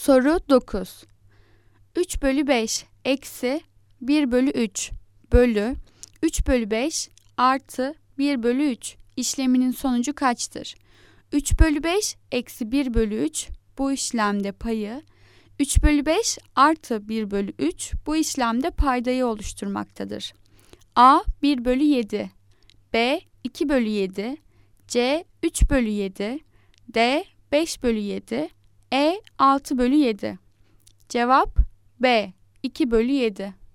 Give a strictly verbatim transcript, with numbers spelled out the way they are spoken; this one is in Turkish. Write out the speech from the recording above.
Soru dokuz. üç bölü beş eksi bir bölü üç bölü üç bölü beş artı bir bölü üç işleminin sonucu kaçtır? üç bölü beş eksi bir bölü üç bu işlemde payı, üç bölü beş artı bir bölü üç bu işlemde paydayı oluşturmaktadır. A bir bölü yedi, B iki bölü yedi, C üç bölü yedi, D beş bölü yedi, E altı bölü yedi. Cevap B iki bölü yedi.